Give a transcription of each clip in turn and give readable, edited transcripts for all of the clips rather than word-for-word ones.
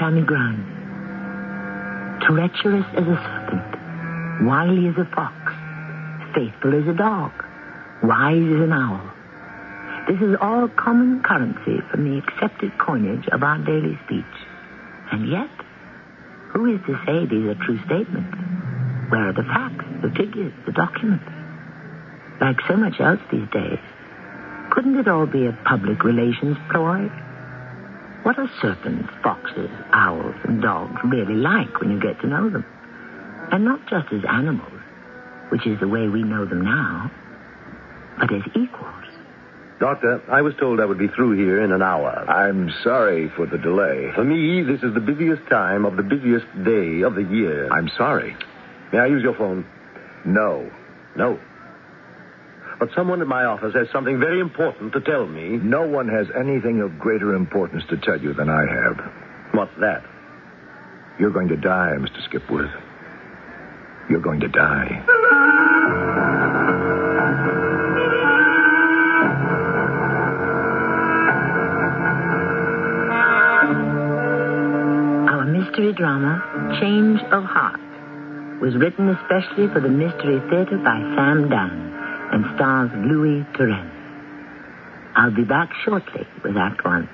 Tammy Grimes. Treacherous as a serpent, wily as a fox, faithful as a dog, wise as an owl. This is all common currency from the accepted coinage of our daily speech. And yet, who is to say these are true statements? Where are the facts, the figures, the documents? Like so much else these days, couldn't it all be a public relations ploy? What are serpents, foxes, owls, and dogs really like when you get to know them? And not just as animals, which is the way we know them now, but as equals. Doctor, I was told I would be through here in an hour. I'm sorry for the delay. For me, this is the busiest time of the busiest day of the year. I'm sorry. May I use your phone? No. No. But someone at my office has something very important to tell me. No one has anything of greater importance to tell you than I have. What's that? You're going to die, Mr. Skipworth. You're going to die. Our mystery drama, Change of Heart, was written especially for the Mystery Theater by Sam Dan and stars Louis Turenne. I'll be back shortly with Act One.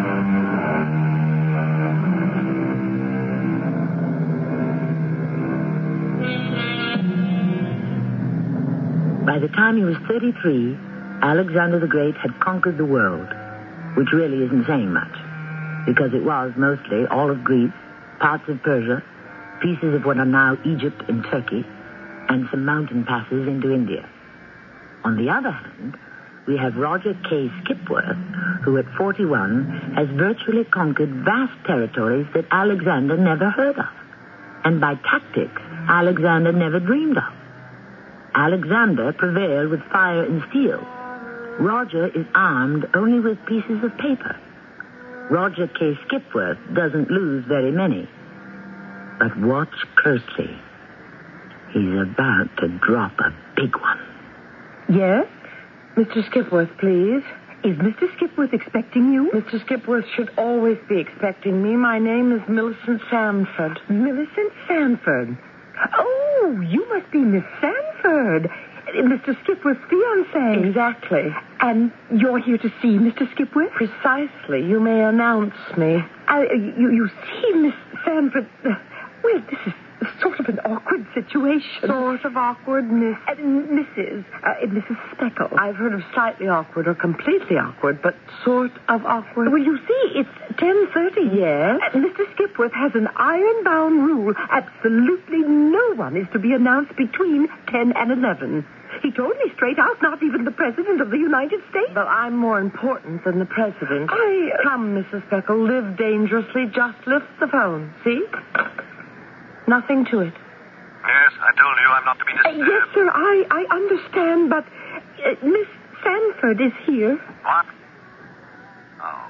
By the time he was 33, Alexander the Great had conquered the world, which really isn't saying much, because it was mostly all of Greece, parts of Persia, pieces of what are now Egypt and Turkey, and some mountain passes into India. On the other hand, we have Roger K. Skipworth, who at 41 has virtually conquered vast territories that Alexander never heard of, and by tactics Alexander never dreamed of. Alexander prevailed with fire and steel. Roger is armed only with pieces of paper. Roger K. Skipworth doesn't lose very many. But watch closely. He's about to drop a big one. Yes? Mr. Skipworth, please. Is Mr. Skipworth expecting you? Mr. Skipworth should always be expecting me. My name is Millicent Sanford. Millicent Sanford. Oh, you must be Miss Sanford, Mr. Skipworth's fiancée. Exactly. And you're here to see Mr. Skipworth? Precisely. You may announce me. You see, Miss Sanford... well, this is sort of an awkward situation. Sort of awkward, Miss... Mrs. Speckle. I've heard of slightly awkward or completely awkward, but sort of awkward. Well, you see, it's 10:30. Yes? Mr. Skipworth has an iron-bound rule. Absolutely no one is to be announced between 10 and 11. He told me straight out, not even the President of the United States. But I'm more important than the President. Come, Mrs. Speckle, live dangerously. Just lift the phone. See? Nothing to it. Yes, I told you I'm not to be disturbed. Yes, sir, I understand, but Miss Sanford is here. What? Oh.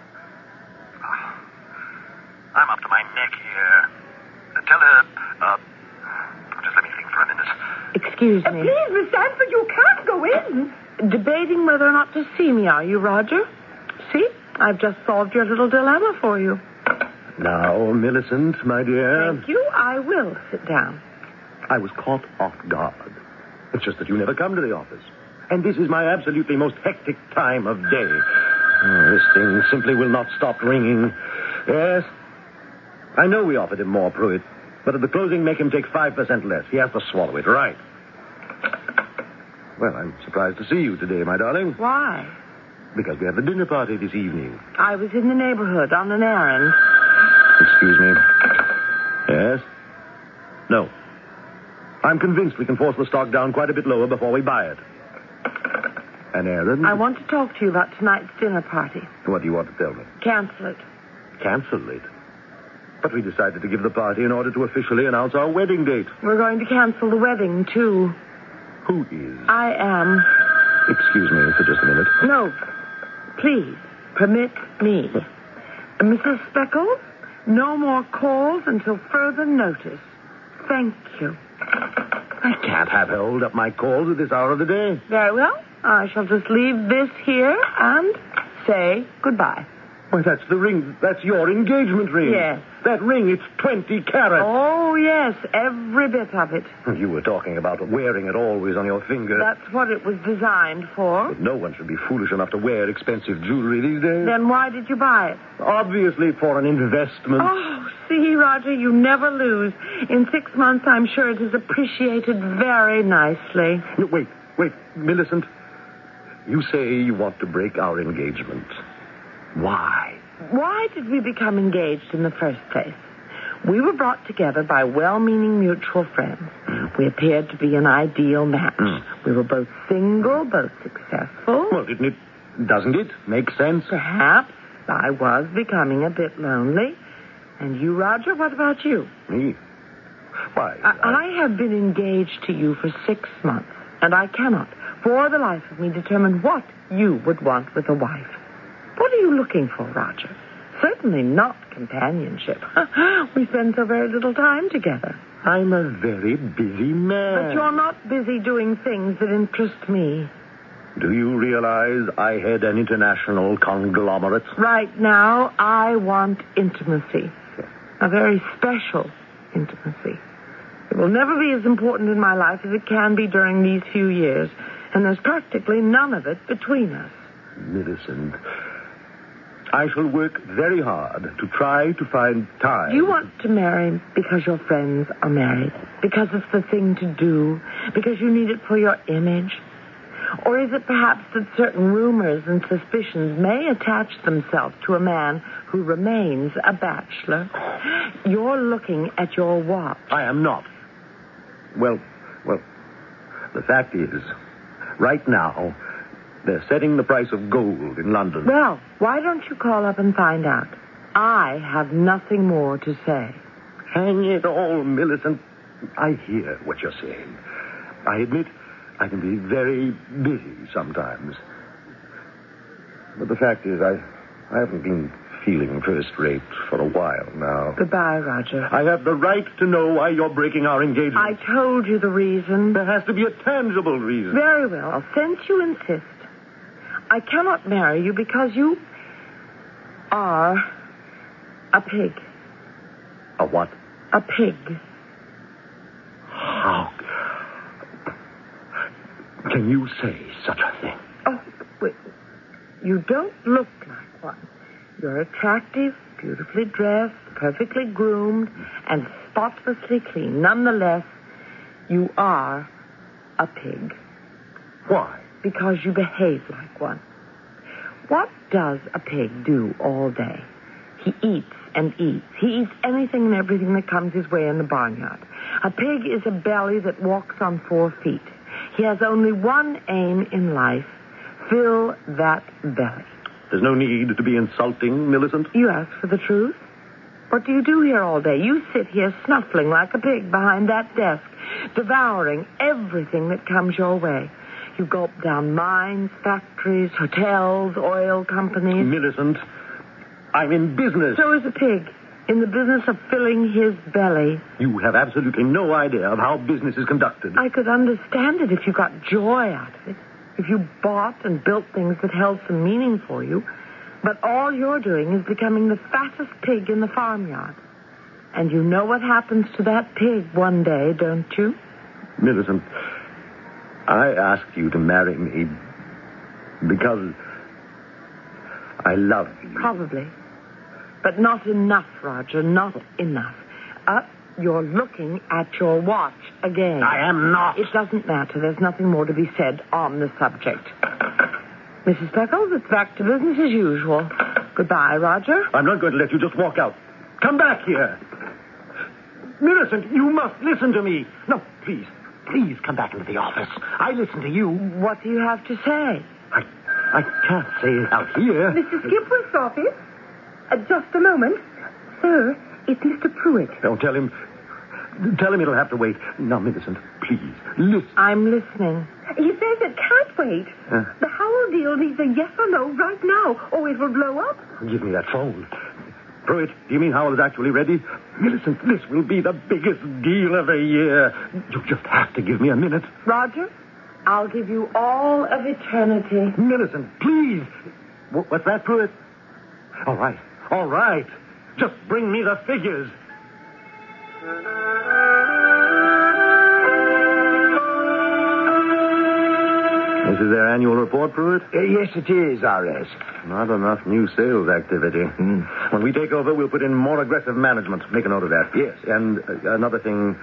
I'm up to my neck here. Tell her, just let me think for a minute. Excuse me. Please, Miss Sanford, you can't go in. Debating whether or not to see me, are you, Roger? See? I've just solved your little dilemma for you. Now, Millicent, my dear. Thank you. I will sit down. I was caught off guard. It's just that you never come to the office. And this is my absolutely most hectic time of day. Oh, this thing simply will not stop ringing. Yes? I know we offered him more, Pruitt. But at the closing, make him take 5% less. He has to swallow it, right? Well, I'm surprised to see you today, my darling. Why? Because we have the dinner party this evening. I was in the neighborhood on an errand. Excuse me. Yes? No. I'm convinced we can force the stock down quite a bit lower before we buy it. An errand? I want to talk to you about tonight's dinner party. What do you want to tell me? Cancel it. Cancel it? But we decided to give the party in order to officially announce our wedding date. We're going to cancel the wedding, too. Who is? I am. Excuse me for just a minute. No. Please, permit me. Mrs. Speckle, no more calls until further notice. Thank you. I can't have her hold up my calls at this hour of the day. Very well. I shall just leave this here and say goodbye. Why, that's the ring. That's your engagement ring. Yes. That ring, it's 20 carats. Oh, yes, every bit of it. You were talking about wearing it always on your finger. That's what it was designed for. But no one should be foolish enough to wear expensive jewelry these days. Then why did you buy it? Obviously for an investment. Oh, see, Roger, you never lose. In 6 months, I'm sure it is appreciated very nicely. No, wait, Millicent. You say you want to break our engagement. Why? Why did we become engaged in the first place? We were brought together by well-meaning mutual friends. We appeared to be an ideal match. We were both single, both successful. Well, doesn't it make sense? Perhaps I was becoming a bit lonely. And you, Roger, what about you? Me? Why? I have been engaged to you for 6 months, and I cannot, for the life of me, determine what you would want with a wife. What are you looking for, Roger? Certainly not companionship. We spend so very little time together. I'm a very busy man. But you're not busy doing things that interest me. Do you realize I head an international conglomerate? Right now, I want intimacy. A very special intimacy. It will never be as important in my life as it can be during these few years. And there's practically none of it between us. Millicent, I shall work very hard to try to find time. Do you want to marry because your friends are married? Because it's the thing to do? Because you need it for your image? Or is it perhaps that certain rumors and suspicions may attach themselves to a man who remains a bachelor? You're looking at your watch. I am not. Well, the fact is, right now, they're setting the price of gold in London. Well, why don't you call up and find out? I have nothing more to say. Hang it all, Millicent. I hear what you're saying. I admit I can be very busy sometimes. But the fact is, I haven't been feeling first rate for a while now. Goodbye, Roger. I have the right to know why you're breaking our engagement. I told you the reason. There has to be a tangible reason. Very well. Since you insist, I cannot marry you because you are a pig. A what? A pig. How can you say such a thing? Oh, wait. You don't look like one. You're attractive, beautifully dressed, perfectly groomed, and spotlessly clean. Nonetheless, you are a pig. Why? Because you behave like one. What does a pig do all day? He eats and eats. He eats anything and everything that comes his way in the barnyard. A pig is a belly that walks on 4 feet. He has only one aim in life: fill that belly. There's no need to be insulting, Millicent. You ask for the truth? What do you do here all day? You sit here snuffling like a pig behind that desk, devouring everything that comes your way. You gulp down mines, factories, hotels, oil companies. Millicent, I'm in business. So is a pig, in the business of filling his belly. You have absolutely no idea of how business is conducted. I could understand it if you got joy out of it. If you bought and built things that held some meaning for you. But all you're doing is becoming the fattest pig in the farmyard. And you know what happens to that pig one day, don't you? Millicent, I asked you to marry me because I love you. Probably. But not enough, Roger, not enough. You're looking at your watch again. I am not. It doesn't matter. There's nothing more to be said on the subject. Mrs. Speckles, it's back to business as usual. Goodbye, Roger. I'm not going to let you just walk out. Come back here. Millicent, you must listen to me. No, please come back into the office. I listen to you. What do you have to say? I can't say it out here. Mr. Skipworth's office? Just a moment. Sir, it's Mr. Pruitt. Don't tell him. Tell him it'll have to wait. Now, Millicent, please, listen. I'm listening. He says it can't wait. The Howell deal needs a yes or no right now, or it will blow up. Give me that phone. Pruitt, do you mean Howell is actually ready? Millicent, this will be the biggest deal of the year. You just have to give me a minute. Roger, I'll give you all of eternity. Millicent, please. What's that, Pruitt? All right. All right. Just bring me the figures. This is their annual report, Pruitt? Yes, it is, R.S. Not enough new sales activity. When we take over, we'll put in more aggressive management. Make a note of that. Yes. And another thing.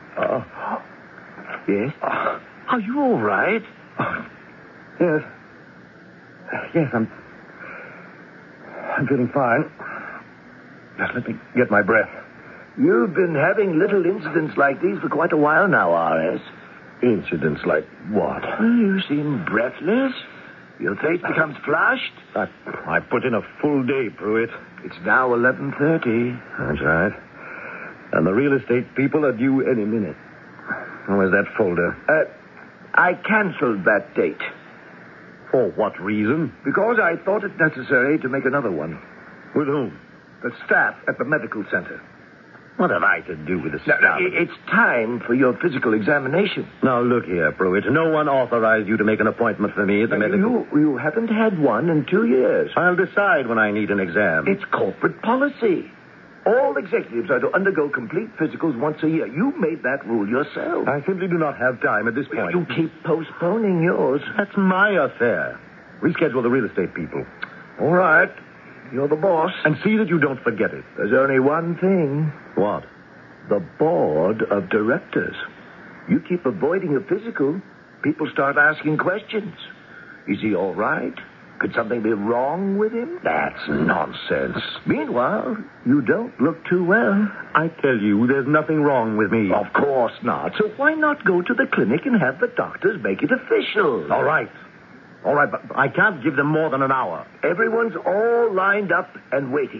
Yes? Are you all right? Yes. Yes, I'm feeling fine. Just let me get my breath. You've been having little incidents like these for quite a while now, R.S. Incidents like what? You seem breathless. Your face becomes flushed. I put in a full day, Pruitt. It's now 11:30. That's right. And the real estate people are due any minute. Where's that folder? I canceled that date. For what reason? Because I thought it necessary to make another one. With whom? The staff at the medical center. What have I to do with this? Now, it's time for your physical examination. Now, look here, Pruitt. No one authorized you to make an appointment for me at the medical... You haven't had one in 2 years. I'll decide when I need an exam. It's corporate policy. All executives are to undergo complete physicals once a year. You made that rule yourself. I simply do not have time at this point. You keep postponing yours. That's my affair. Reschedule the real estate people. All right. You're the boss. And see that you don't forget it. There's only one thing. What? The board of directors. You keep avoiding a physical, people start asking questions. Is he all right? Could something be wrong with him? That's nonsense. Meanwhile, you don't look too well. I tell you, there's nothing wrong with me. Of course not. So why not go to the clinic and have the doctors make it official? All right. All right, but I can't give them more than an hour. Everyone's all lined up and waiting.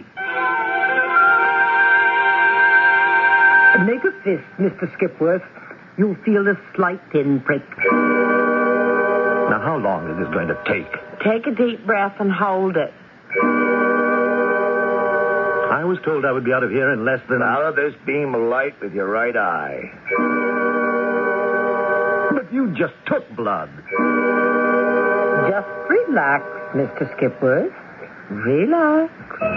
Make a fist, Mr. Skipworth. You'll feel a slight pinprick. Now, how long is this going to take? Take a deep breath and hold it. I was told I would be out of here in less than... Follow this beam of light with your right eye. But you just took blood. Just relax, Mr. Skipworth. Relax.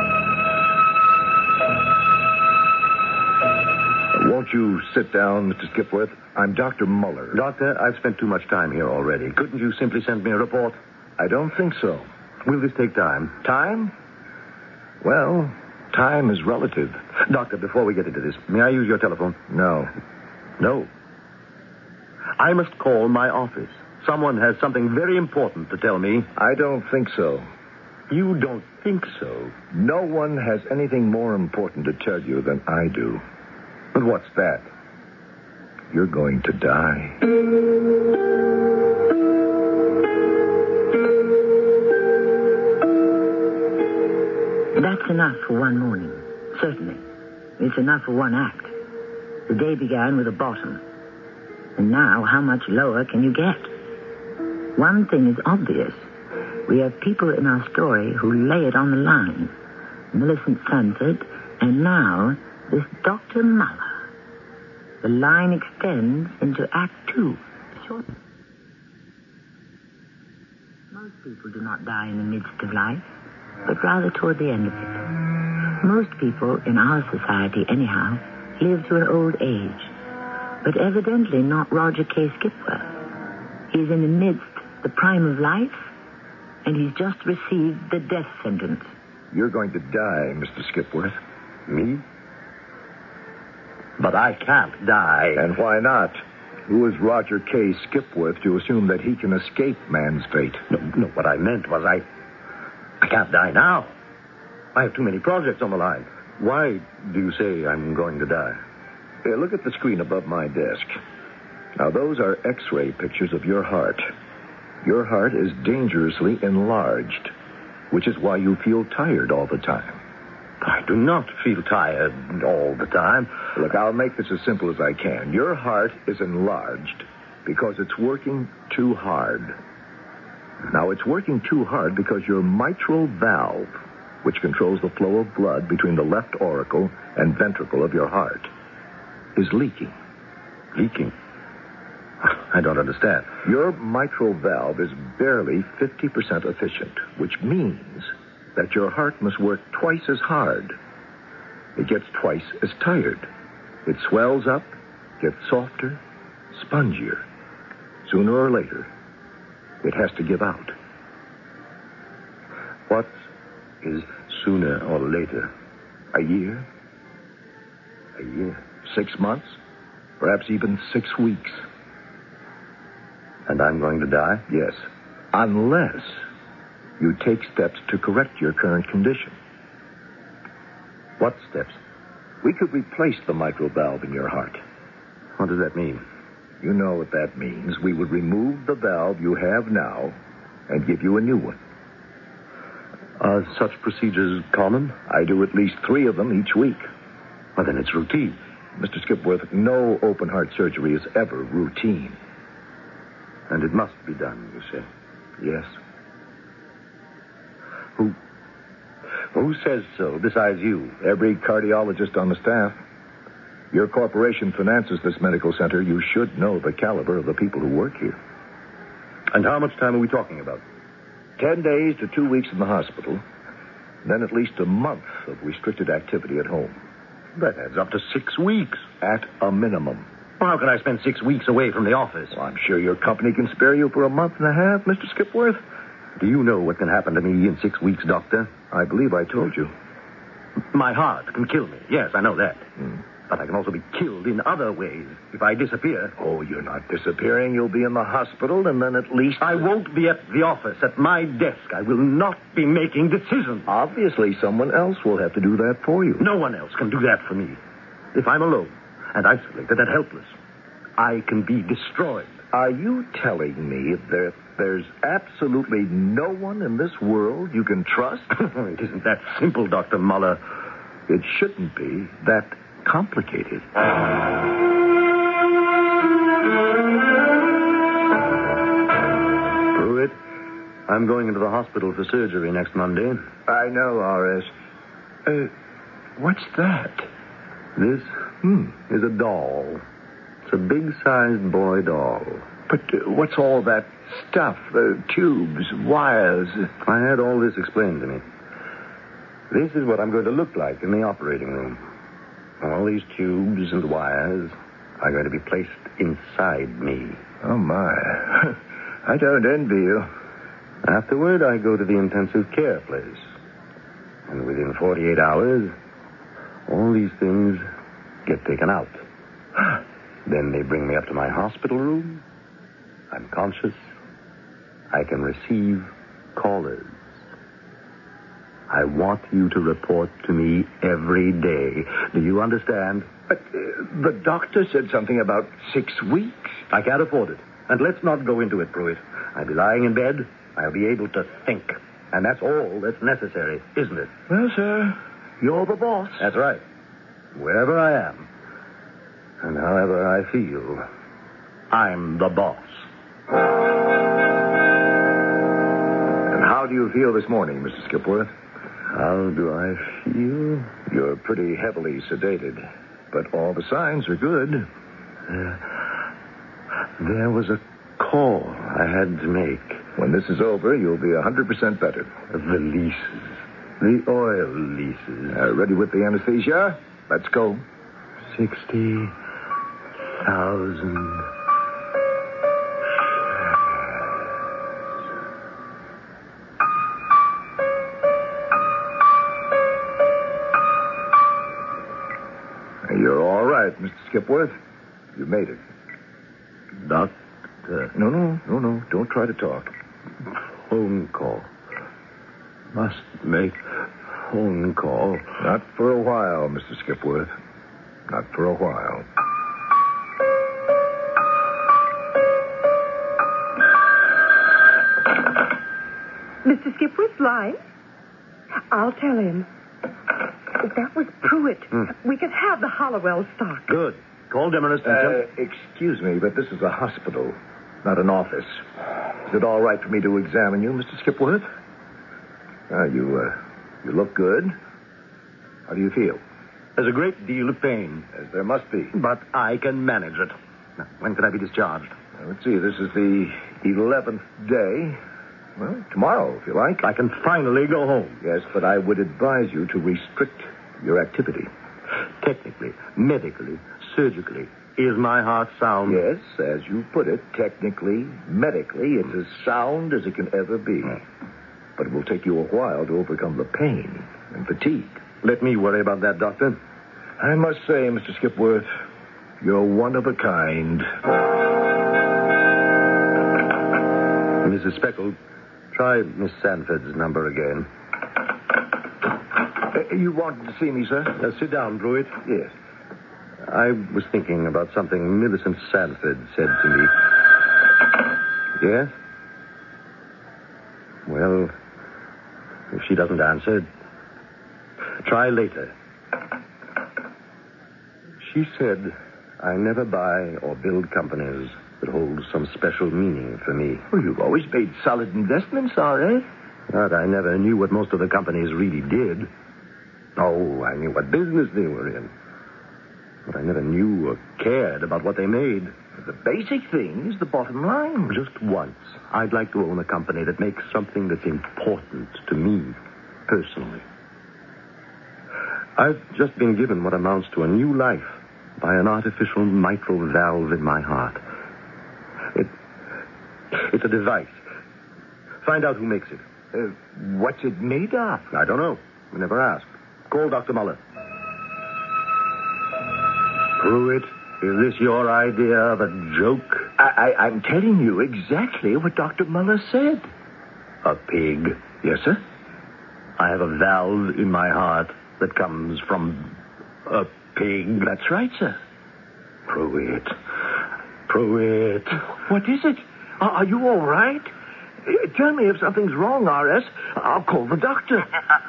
Won't you sit down, Mr. Skipworth? I'm Dr. Muller. Doctor, I've spent too much time here already. Couldn't you simply send me a report? I don't think so. Will this take time? Time? Well, time is relative. Doctor, before we get into this, may I use your telephone? No. No. I must call my office. Someone has something very important to tell me. I don't think so. You don't think so? No one has anything more important to tell you than I do. But what's that? You're going to die. That's enough for one morning. Certainly. It's enough for one act. The day began with a bottom. And now, how much lower can you get? One thing is obvious. We have people in our story who lay it on the line. Millicent Sanford, and now this Dr. Muller. The line extends into Act 2. Short. Most people do not die in the midst of life, but rather toward the end of it. Most people, in our society anyhow, live to an old age. But evidently not Roger K. Skipworth. He's in the midst, the prime of life, and he's just received the death sentence. You're going to die, Mr. Skipworth. Me? But I can't die. And why not? Who is Roger K. Skipworth to assume that he can escape man's fate? No, what I meant was I can't die now. I have too many projects on the line. Why do you say I'm going to die? Look at the screen above my desk. Now, those are X-ray pictures of your heart. Your heart is dangerously enlarged, which is why you feel tired all the time. I do not feel tired all the time. Look, I'll make this as simple as I can. Your heart is enlarged because it's working too hard. Now, it's working too hard because your mitral valve, which controls the flow of blood between the left auricle and ventricle of your heart, is leaking. Leaking? I don't understand. Your mitral valve is barely 50% efficient, which means that your heart must work twice as hard. It gets twice as tired. It swells up, gets softer, spongier. Sooner or later, it has to give out. What is sooner or later? A year, A year. 6 months, perhaps even 6 weeks. And I'm going to die? Yes, unless you take steps to correct your current condition. What steps? We could replace the mitral valve in your heart. What does that mean? You know what that means. We would remove the valve you have now and give you a new one. Are such procedures common? I do at least 3 of them each week. Well, then it's routine. Mr. Skipworth, no open heart surgery is ever routine. And it must be done, you say? Yes. Who says so, besides you? Every cardiologist on the staff. Your corporation finances this medical center. You should know the caliber of the people who work here. And how much time are we talking about? 10 days to 2 weeks in the hospital. Then at least a month of restricted activity at home. That adds up to 6 weeks. At a minimum. Well, how can I spend 6 weeks away from the office? Well, I'm sure your company can spare you for a month and a half, Mr. Skipworth. Do you know what can happen to me in 6 weeks, Doctor? I believe I told you. My heart can kill me. Yes, I know that. But I can also be killed in other ways if I disappear. Oh, you're not disappearing. You'll be in the hospital, and then at least... I won't be at the office, at my desk. I will not be making decisions. Obviously, someone else will have to do that for you. No one else can do that for me. If I'm alone and isolated and helpless, I can be destroyed. Are you telling me that there's absolutely no one in this world you can trust? It isn't that simple, Dr. Muller. It shouldn't be that complicated. Pruitt, I'm going into the hospital for surgery next Monday. I know, R.S. What's that? This is a doll. It's a big-sized boy doll. But what's all that stuff? Tubes, wires. I had all this explained to me. This is what I'm going to look like in the operating room. All these tubes and wires are going to be placed inside me. Oh, my. I don't envy you. Afterward, I go to the intensive care place. And within 48 hours, all these things get taken out. Then they bring me up to my hospital room. I'm conscious. I can receive callers. I want you to report to me every day. Do you understand? But the doctor said something about 6 weeks. I can't afford it. And let's not go into it, Pruitt. I'll be lying in bed. I'll be able to think. And that's all that's necessary, isn't it? Well, sir, you're the boss. That's right. Wherever I am, and however I feel, I'm the boss. And how do you feel this morning, Mr. Skipworth? How do I feel? You're pretty heavily sedated, but all the signs are good. There was a call I had to make. When this is over, you'll be 100% better. The leases. The oil leases. Ready with the anesthesia? Let's go. 60,000. You're all right, Mr. Skipworth. You made it. Doctor. No. Don't try to talk. Phone call. Must make phone call. Not for a while, Mr. Skipworth. Not for a while. Mr. Skipworth's line? I'll tell him. That was Pruitt. We could have the Hollowell stock. Good. Call Demarest and tell... Excuse me, but this is a hospital, not an office. Is it all right for me to examine you, Mr. Skipworth? You look good. How do you feel? There's a great deal of pain. As there must be. But I can manage it. Now, when can I be discharged? Let's see, this is the 11th day. Well, tomorrow, if you like. I can finally go home. Yes, but I would advise you to restrict your activity. Technically, medically, surgically, is my heart sound? Yes, as you put it, technically, medically, it's as sound as it can ever be. But it will take you a while to overcome the pain and fatigue. Let me worry about that, Doctor. I must say, Mr. Skipworth, you're one of a kind. Mrs. Speckle, try Miss Sanford's number again. You wanted to see me, sir? Sit down, Pruitt. Yes. I was thinking about something Millicent Sanford said to me. Yes? Well, if she doesn't answer, try later. She said, I never buy or build companies that hold some special meaning for me. Well, you've always made solid investments, R.S. But I never knew what most of the companies really did. Oh, I knew what business they were in. But I never knew or cared about what they made. The basic thing is the bottom line. Just once, I'd like to own a company that makes something that's important to me, personally. I've just been given what amounts to a new life by an artificial mitral valve in my heart. It's a device. Find out who makes it. What's it made of? I don't know. I never asked. Call Dr. Muller. Pruitt, is this your idea of a joke? I'm telling you exactly what Dr. Muller said. A pig? Yes, sir. I have a valve in my heart that comes from a pig. That's right, sir. Pruitt. What is it? Are you all right? Tell me if something's wrong, R.S. I'll call the doctor.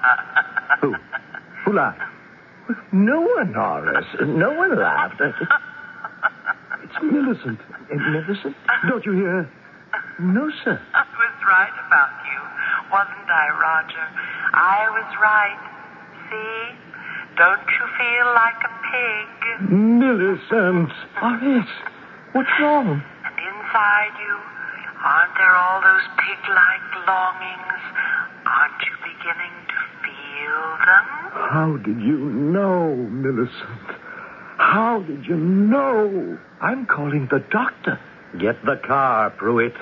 Who laughed? No one, R.S. No one laughed. It's Millicent. Millicent? Don't you hear? No, sir. I was right about you, wasn't I, Roger? I was right. See? Don't you feel like a pig? Millicent. R.S., what's wrong? And inside you, aren't there all those pig-like longings? Aren't you beginning to feel them? How did you know, Millicent? How did you know? I'm calling the doctor. Get the car, Pruitt.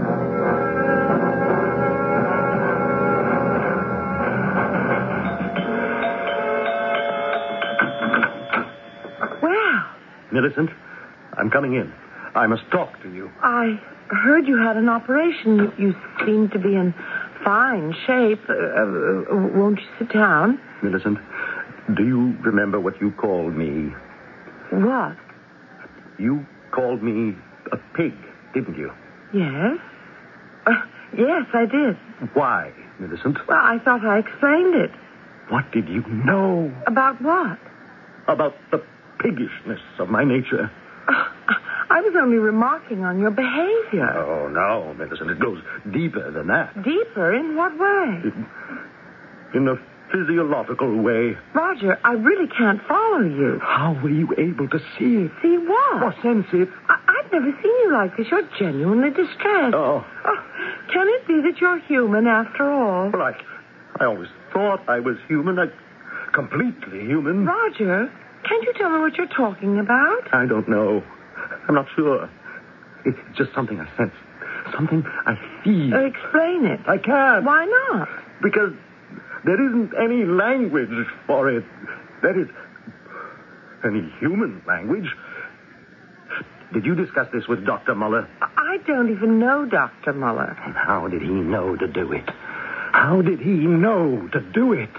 Well, Millicent, I'm coming in. I must talk to you. I heard you had an operation. You seem to be in fine shape. Won't you sit down? Millicent, do you remember what you called me? What? You called me a pig, didn't you? Yes. Yes, I did. Why, Millicent? Well, I thought I explained it. What did you know About what? about the piggishness of my nature? I was only remarking on your behavior. Oh, no, Millicent. It goes deeper than that. Deeper? In what way? In a physiological way. Roger, I really can't follow you. How were you able to see it? See what? Or sense it? I've never seen you like this. You're genuinely distressed. Oh. Can it be that you're human after all? Well, I always thought I was human. Completely human. Roger, can't you tell me what you're talking about? I don't know. I'm not sure. It's just something I sense. Something I feel. Explain it. I can't. Why not? Because there isn't any language for it. That is, any human language. Did you discuss this with Dr. Muller? I don't even know Dr. Muller. And how did he know to do it? How did he know to do it?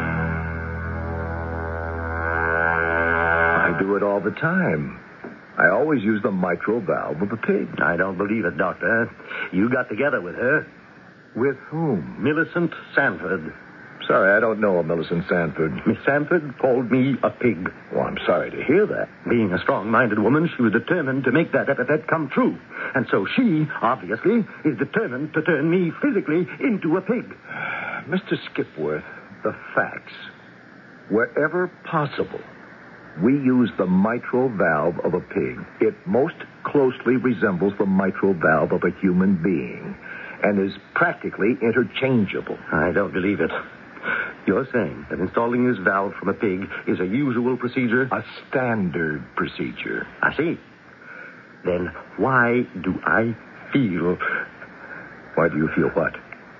I do it all the time. I always use the mitral valve of a pig. I don't believe it, Doctor. You got together with her. With whom? Millicent Sanford. Sorry, I don't know a Millicent Sanford. Miss Sanford called me a pig. Well, I'm sorry to hear that. Being a strong-minded woman, she was determined to make that epithet come true. And so she, obviously, is determined to turn me physically into a pig. Mr. Skipworth, the facts. Wherever possible, we use the mitral valve of a pig. It most closely resembles the mitral valve of a human being. and is practically interchangeable. I don't believe it. You're saying that installing this valve from a pig is a usual procedure? A standard procedure. I see. Then why do I feel... Why do you feel what?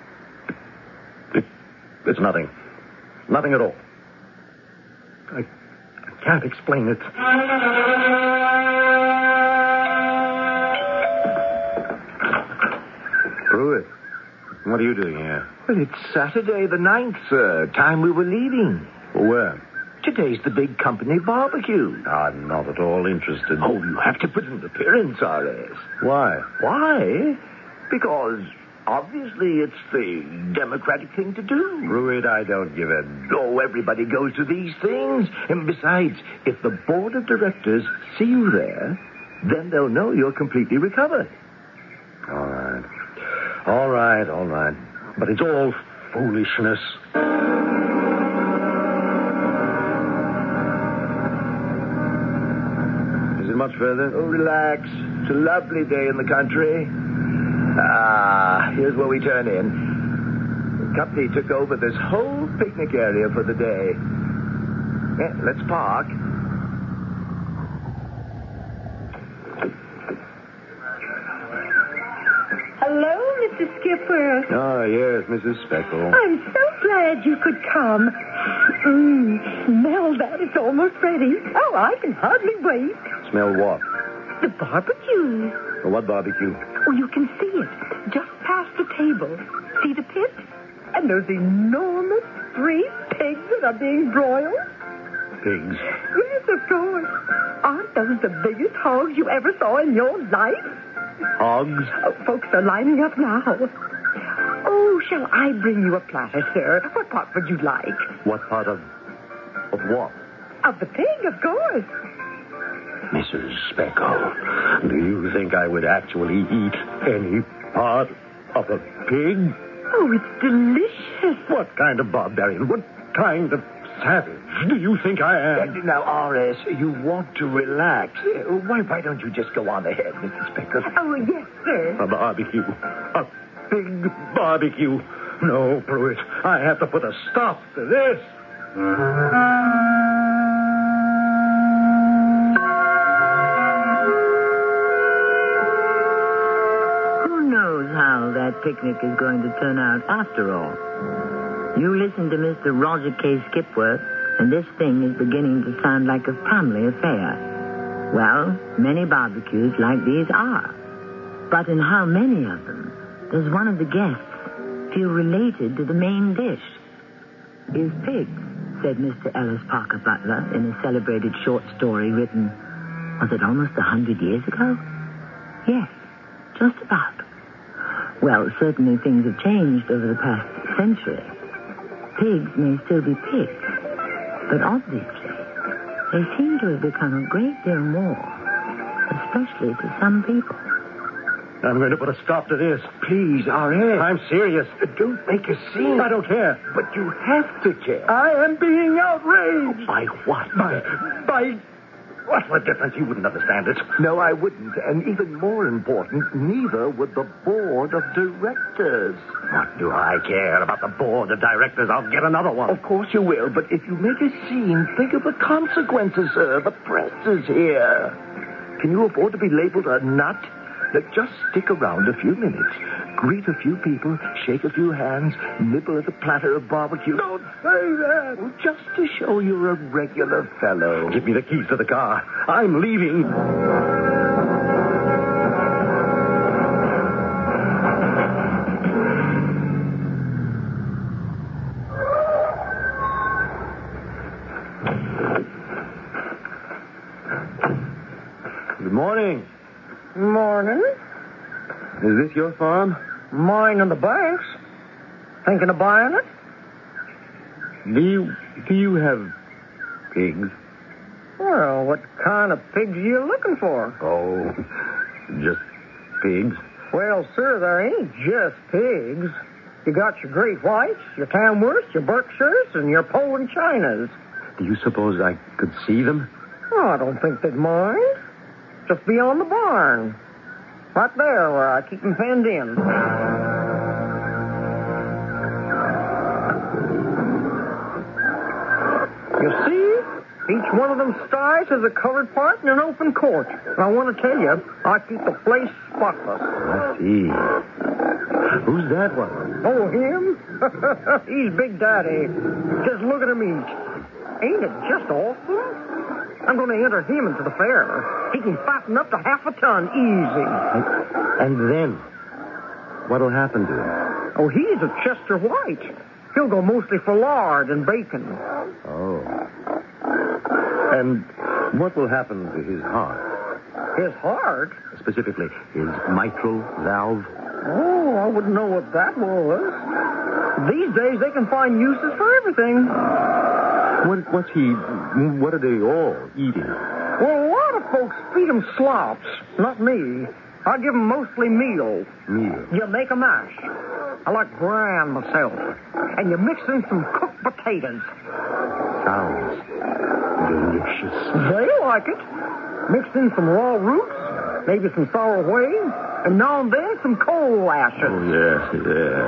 It's nothing. Nothing at all. I can't explain it. Pruitt, what are you doing here? Well, it's Saturday the 9th, sir. Time we were leaving. Where? Today's the big company barbecue. I'm not at all interested. Oh, you have to put in an appearance, R.S. Why? Why? Because obviously it's the democratic thing to do. Pruitt, I don't give a... Oh, everybody goes to these things. And besides, if the board of directors see you there, then they'll know you're completely recovered. All right. But it's all foolishness. Is it much further? Oh, relax. It's a lovely day in the country. Here's where we turn in. The company took over this whole picnic area for the day. Yeah, let's park. Hello, Mr. Skipper. Ah, yes, Mrs. Speckle. I'm so glad you could come. Smell that. It's almost ready. Oh, I can hardly wait. Smell what? The barbecue. What barbecue? Oh, you can see it. Just past the table. See the pit? And those enormous 3 pigs that are being broiled? Pigs. Yes, of course. Aren't those the biggest hogs you ever saw in your life? Hogs? Oh, folks are lining up now. Oh, shall I bring you a platter, sir? What part would you like? What part of what? Of the pig, of course. Mrs. Speckle, do you think I would actually eat any part of a pig? Oh, it's delicious. What kind of barbarian? What kind of savage do you think I am? Now, R.S., you want to relax. Why don't you just go on ahead, Mrs. Speckle? Oh, yes, sir. A barbecue. A big barbecue. No, Pruitt, I have to put a stop to this. How that picnic is going to turn out after all. You listen to Mr. Roger K. Skipworth, and this thing is beginning to sound like a family affair. Well, many barbecues like these are. But in how many of them does one of the guests feel related to the main dish? Is pigs, said Mr. Ellis Parker Butler in a celebrated short story written, was it almost 100 years ago? Yes, just about. Well, certainly things have changed over the past century. Pigs may still be pigs, but obviously they seem to have become a great deal more, especially to some people. I'm going to put a stop to this. Please, R.S. I'm serious. Don't make a scene. I don't care. But you have to care. I am being outraged. By what? By... What's the difference? You wouldn't understand it. No, I wouldn't. And even more important, neither would the board of directors. What do I care about the board of directors? I'll get another one. Of course you will, but if you make a scene, think of the consequences, sir. The press is here. Can you afford to be labeled a nut? Just stick around a few minutes. Greet a few people, shake a few hands, nibble at a platter of barbecue. Don't say that. Well, just to show you're a regular fellow. Give me the keys to the car. I'm leaving. Good morning. Morning. Is this your farm? Mine and the bank's. Thinking of buying it? Do you have pigs? Well, what kind of pigs are you looking for? Oh, just pigs? Well, sir, there ain't just pigs. You got your great whites, your Tamworths, your Berkshires, and your Poland Chinas. Do you suppose I could see them? Oh, I don't think they'd mind. Just beyond the barn. Right there where I keep them penned in. Each one of them sties has a colored part in an open court. And I want to tell you, I keep the place spotless. I see. Who's that one? Oh, him? He's Big Daddy. Just look at him eat. Ain't it just awesome? I'm going to enter him into the fair. He can fatten up to half a ton easy. And then? What'll happen to him? Oh, he's a Chester White. He'll go mostly for lard and bacon. Oh. And what will happen to his heart? His heart? Specifically, his mitral valve? Oh, I wouldn't know what that was. These days, they can find uses for everything. What are they all eating? Well, a lot of folks feed him slops. Not me. I give him mostly meal. Meal? You make a mash. I like bran myself. And you mix in some cooked potatoes. Sounds delicious. They like it. Mix in some raw roots, maybe some sour whey, and now and then some coal ashes. Oh, yes.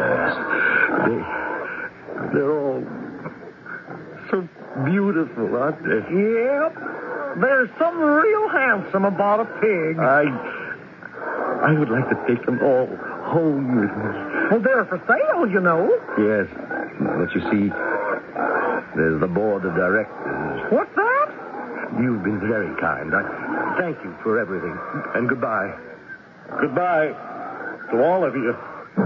They're all so beautiful, aren't they? Yep. There's something real handsome about a pig. I would like to take them all home with me. Well, they're for sale, you know. Yes. But you see, there's the board of directors. What's that? You've been very kind. I thank you for everything. And goodbye. Goodbye to all of you.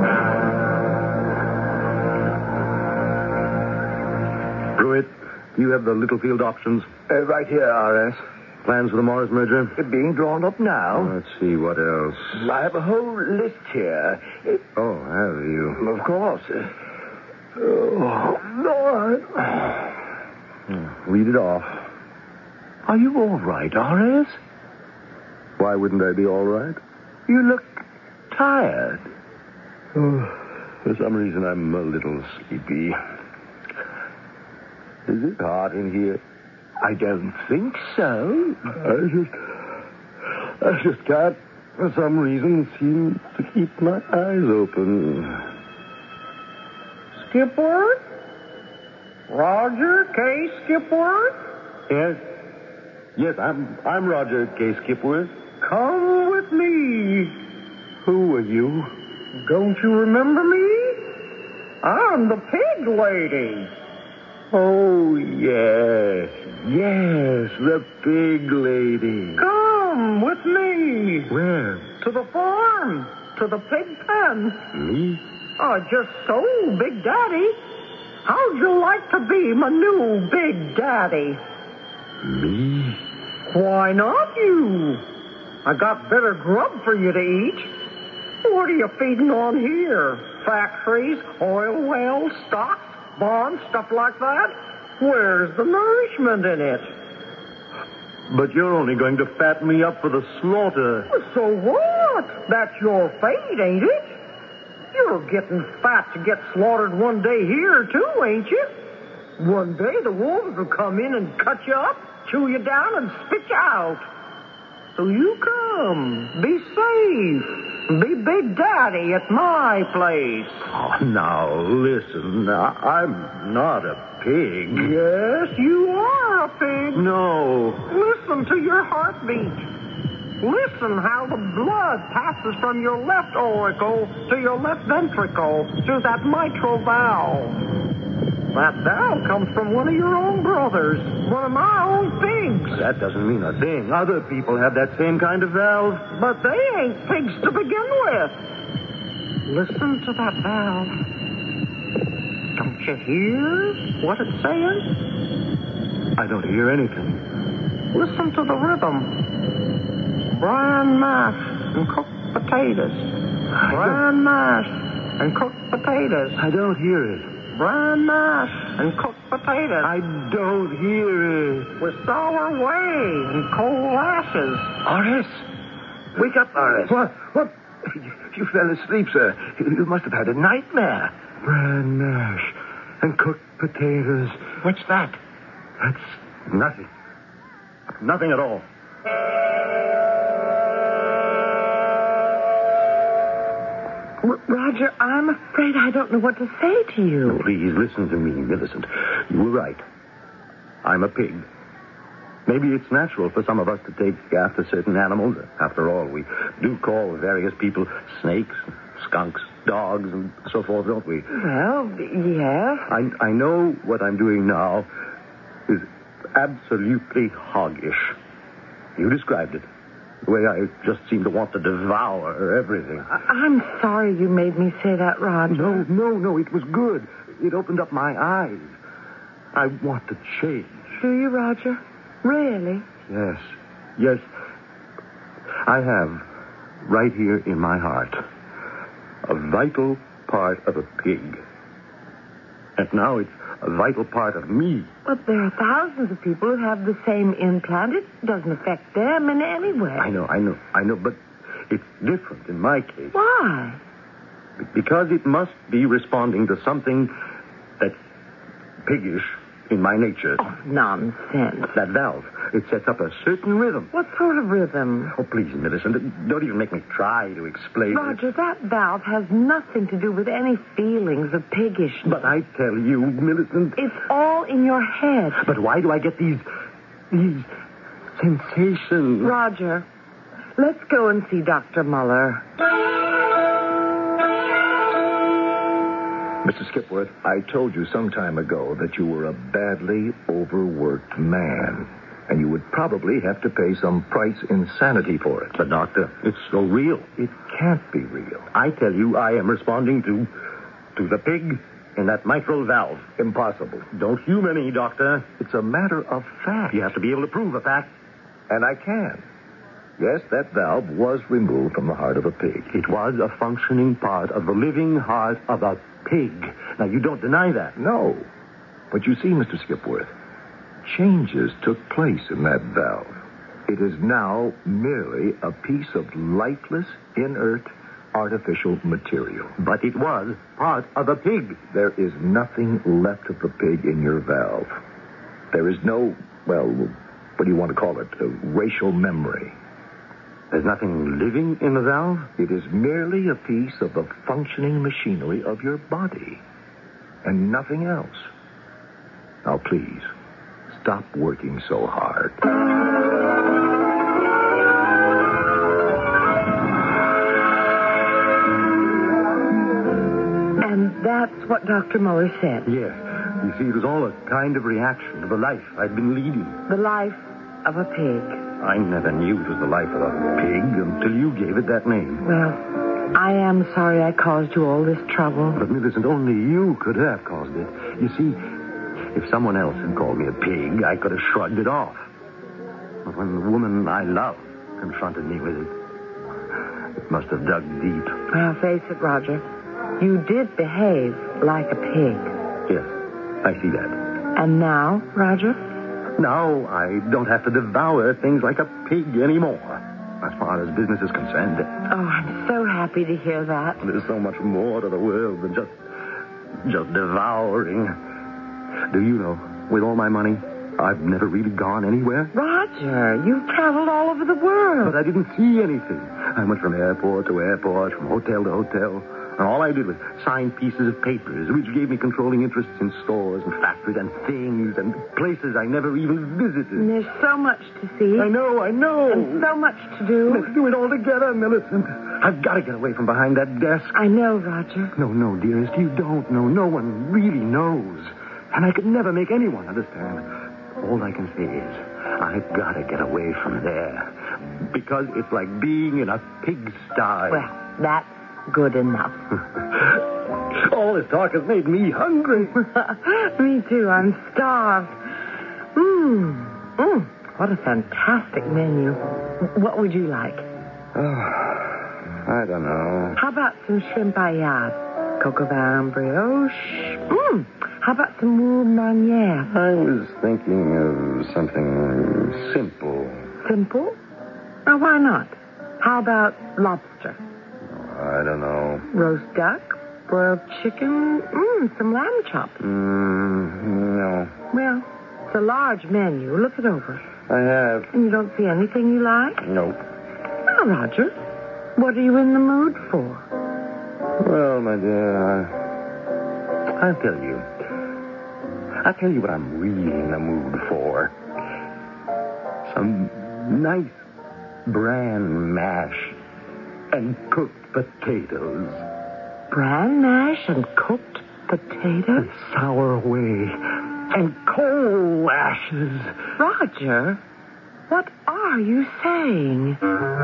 Pruitt, you have the Littlefield options? Right here, R.S. Plans for the Morris merger? Being drawn up now. Let's see, what else? I have a whole list here. Oh, have you? Of course. Lord. Read it off. Are you all right, R.S.? Why wouldn't I be all right? You look tired. For some reason, I'm a little sleepy. Is it hot in here? I don't think so. I just can't, for some reason, seem to keep my eyes open. Skipworth? Roger K. Skipworth? Yes? Yes, I'm Roger K. Skipworth. Come with me. Who are you? Don't you remember me? I'm the pig lady. Oh, yes. Yes, the pig lady. Come with me. Where? To the farm. To the pig pen. Me? Oh, just so, Big Daddy. How'd you like to be my new Big Daddy? Me? Why not you? I got better grub for you to eat. What are you feeding on here? Factories, oil wells, stocks, bonds, stuff like that? Where's the nourishment in it? But you're only going to fatten me up for the slaughter. So what? That's your fate, ain't it? You're getting fat to get slaughtered one day here, too, ain't you? One day the wolves will come in and cut you up, chew you down, and spit you out. So you come. Be safe. Be Big Daddy at my place. Oh, now, listen. I'm not a pig. Yes, you are a pig. No. Listen to your heartbeat. Listen how the blood passes from your left auricle to your left ventricle through that mitral valve. That valve comes from one of your own brothers, one of my own pigs. That doesn't mean a thing. Other people have that same kind of valve. But they ain't pigs to begin with. Listen to that valve. Don't you hear what it's saying? I don't hear anything. Listen to the rhythm. Bran mash and cooked potatoes. Bran mash and cooked potatoes. I don't hear it. Bran mash and cooked potatoes. I don't hear it. With sour whey and coal ashes. R.S.? Wake up, R.S. What? You fell asleep, sir. You must have had a nightmare. Bran mash and cooked potatoes. What's that? That's nothing. Nothing at all. Roger, I'm afraid I don't know what to say to you. Please listen to me, Millicent. You were right. I'm a pig. Maybe it's natural for some of us to take after certain animals. After all, we do call various people snakes, skunks, dogs, and so forth, don't we? Well, yes. I know what I'm doing now is absolutely hoggish. You described it. The way I just seem to want to devour everything. I'm sorry you made me say that, Roger. No, it was good. It opened up my eyes. I want to change. Do you, Roger? Really? Yes. I have, right here in my heart, a vital part of a pig. And now it's a vital part of me. But there are thousands of people who have the same implant. It doesn't affect them in any way. I know, but it's different in my case. Why? Because it must be responding to something that's piggish in my nature. Oh, nonsense. That valve, it sets up a certain rhythm. What sort of rhythm? Oh, please, Millicent, don't even make me try to explain Roger, it. that valve has nothing to do with any feelings of piggishness. But I tell you, Millicent... It's all in your head. But why do I get these sensations? Roger, let's go and see Dr. Muller. Mr. Skipworth, I told you some time ago that you were a badly overworked man, and you would probably have to pay some price in sanity for it. But, Doctor, it's so real. It can't be real. I tell you, I am responding to the pig in that mitral valve. Impossible. Don't humor me, Doctor. It's a matter of fact. You have to be able to prove a fact. And I can. Yes, that valve was removed from the heart of a pig. It was a functioning part of the living heart of a pig. Now, you don't deny that. No. But you see, Mr. Skipworth, changes took place in that valve. It is now merely a piece of lifeless, inert, artificial material. But it was part of a pig. There is nothing left of the pig in your valve. There is no, well, what do you want to call it? A racial memory. There's nothing living in the valve? It is merely a piece of the functioning machinery of your body. And nothing else. Now, please, stop working so hard. And that's what Dr. Muller said. Yes. You see, it was all a kind of reaction to the life I'd been leading. The life of a pig. I never knew it was the life of a pig until you gave it that name. Well, I am sorry I caused you all this trouble. But, Millicent, only you could have caused it. You see, if someone else had called me a pig, I could have shrugged it off. But when the woman I love confronted me with it must have dug deep. Well, face it, Roger. You did behave like a pig. Yes, I see that. And now, Roger? Now I don't have to devour things like a pig anymore, as far as business is concerned. Oh, I'm so happy to hear that. There's so much more to the world than just devouring. Do you know, with all my money, I've never really gone anywhere. Roger, you've traveled all over the world. But I didn't see anything. I went from airport to airport, from hotel to hotel. And all I did was sign pieces of papers, which gave me controlling interests in stores and factories and things and places I never even visited. And there's so much to see. I know. And so much to do. Let's do it all together, Millicent. I've got to get away from behind that desk. I know, Roger. No, dearest, you don't know. No one really knows. And I could never make anyone understand. All I can say is, I've got to get away from there. Because it's like being in a pigsty. Well, that's good enough. All this talk has made me hungry. Me too. I'm starved. What a fantastic menu. What would you like? I don't know. How about some shrimp paillade? Coq au vin brioche? How about some moule marnière? I was thinking of something simple. Simple? Now, why not? How about lobster? I don't know. Roast duck? Broiled chicken? Some lamb chops? No. Well, it's a large menu. Look it over. I have. And you don't see anything you like? Nope. Now, Roger, what are you in the mood for? Well, my dear, I'll tell you. I'll tell you what I'm really in the mood for. some nice bran mash and cooked potatoes. Bran mash and cooked potatoes? Sour whey and coal ashes. Roger, what are you saying?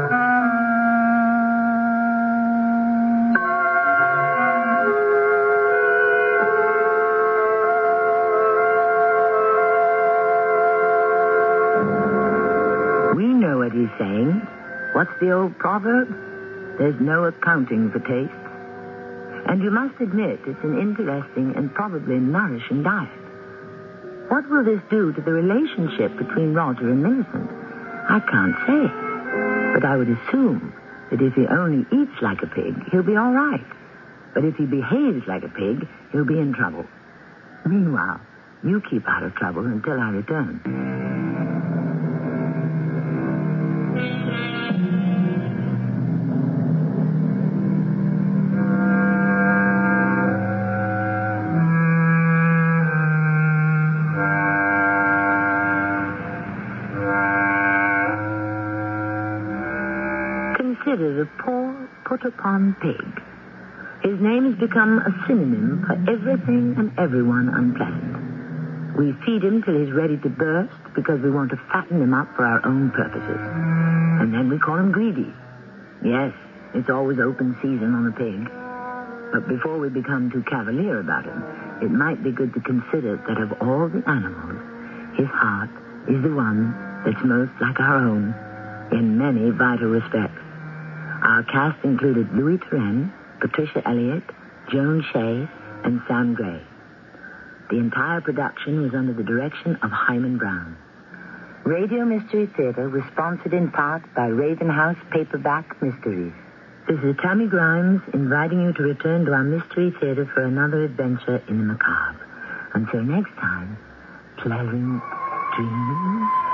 We know what he's saying. What's the old proverb? There's no accounting for taste. And you must admit it's an interesting and probably nourishing diet. What will this do to the relationship between Roger and Millicent? I can't say. But I would assume that if he only eats like a pig, he'll be all right. But if he behaves like a pig, he'll be in trouble. Meanwhile, you keep out of trouble until I return. Consider the poor, put-upon pig. His name has become a synonym for everything and everyone unpleasant. We feed him till he's ready to burst because we want to fatten him up for our own purposes. And then we call him greedy. Yes, it's always open season on a pig. But before we become too cavalier about him, it might be good to consider that of all the animals, his heart is the one that's most like our own in many vital respects. Our cast included Louis Turenne, Patricia Elliott, Joan Shea, and Sam Gray. The entire production was under the direction of Hyman Brown. Radio Mystery Theater was sponsored in part by Raven House Paperback Mysteries. This is Tammy Grimes inviting you to return to our Mystery Theater for another adventure in the macabre. Until next time, pleasant dreams.